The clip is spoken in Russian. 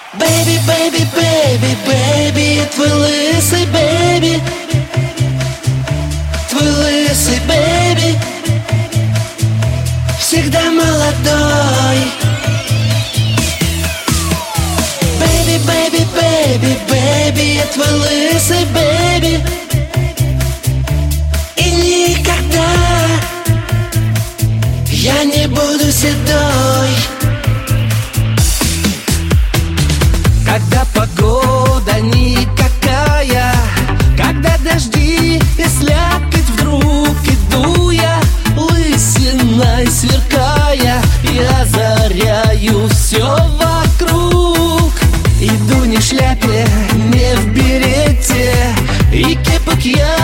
Baby, baby, baby, baby, твой лысый baby, твой лысый baby, всегда молодой. Baby, baby, baby, baby, твой лысый baby, и никогда я не буду седой. Когда погода никакая, когда дожди и слякоть вдруг иду я, лысиной сверкая, я озаряю все вокруг. Иду не в шляпе, не в берете, и кепок я